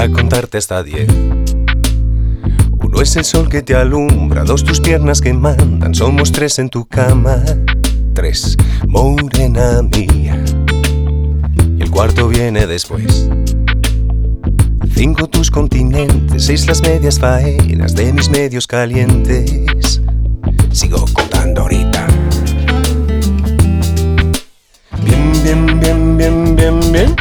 a contarte hasta 10. Uno es el sol que te alumbra, dos tus piernas que mandan, somos tres en tu cama. 3, morena mía, y el cuarto viene después. 5, tus continentes, 6, las medias faenas de mis medios calientes. Sigo contando ahorita. Bien, bien, bien, bien, bien, bien.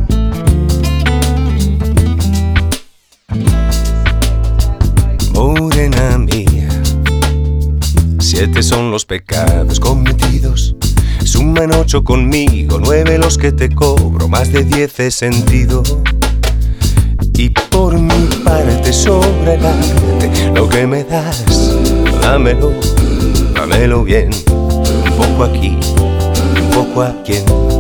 Morena mía, 7 son los pecados cometidos. Suman 8 conmigo, 9 los que te cobro, más de 10 he sentido. Y por mi parte sobre el arte, lo que me das, dámelo, dámelo bien. Un poco aquí, un poco aquí.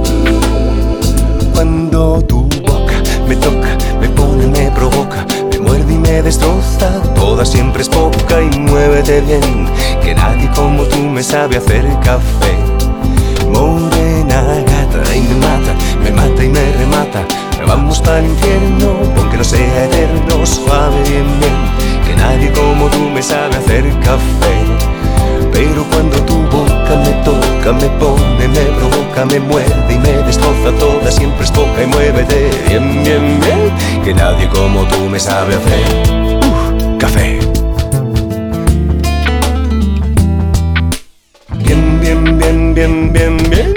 Cuando tu boca me toca, me pone, me provoca, me muerde y me destroza, toda siempre es poca. Y muévete bien, que nadie como tú me sabe hacer café. Morena gata, y me mata y me remata. Vamos para el infierno, aunque no sea eterno, suave bien bien, que nadie como tú me sabe hacer café. Pero cuando tu boca me toca, me pone, me provoca, me muerde y me destroza, toda siempre es poca. Y muévete bien, bien, bien, que nadie como tú me sabe hacer café. Bien, bien, bien, bien, bien, bien.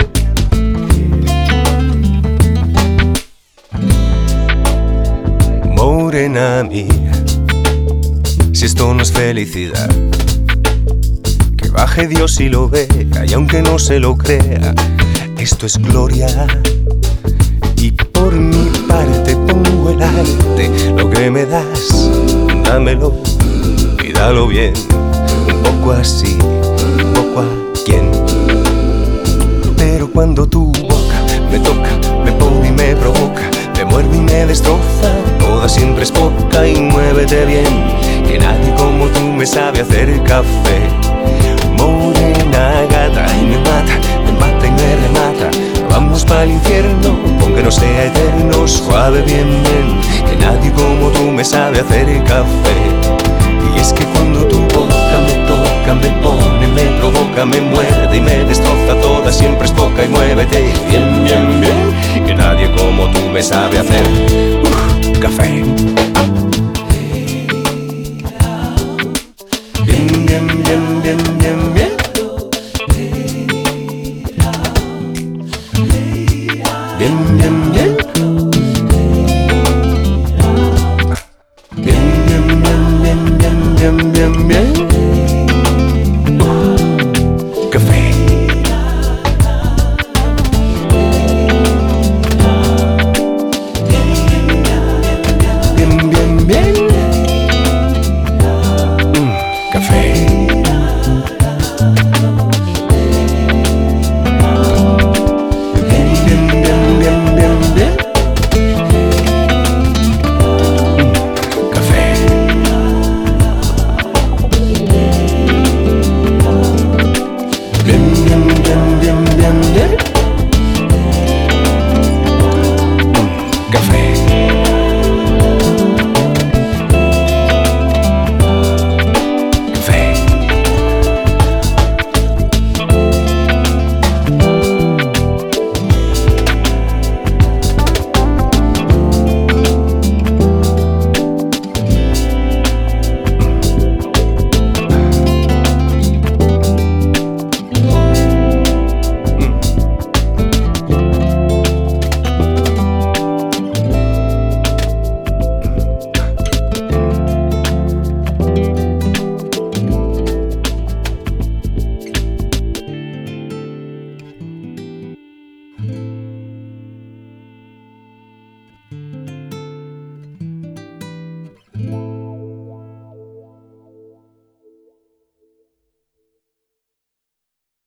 Morena mía, si esto no es felicidad, que baje Dios y lo vea, y aunque no se lo crea, esto es gloria. Y por mi parte pongo el arte, lo que me das, dámelo y dalo bien. Un poco así, un poco a quien. Pero cuando tu boca me toca, me pone y me provoca, me muerde y me destroza, toda siempre es poca. Y muévete bien, que nadie como tú me sabe hacer café. Morena gata, y me mata y me remata. Vamos para el infierno, aunque no sea eterno, suave bien bien, que nadie como tú me sabe hacer café. Y es que cuando tu boca me toca, me pone, me provoca, me muerde y me destroza, toda siempre es poca. Y muévete bien, bien, bien, que nadie como tú me sabe hacer café.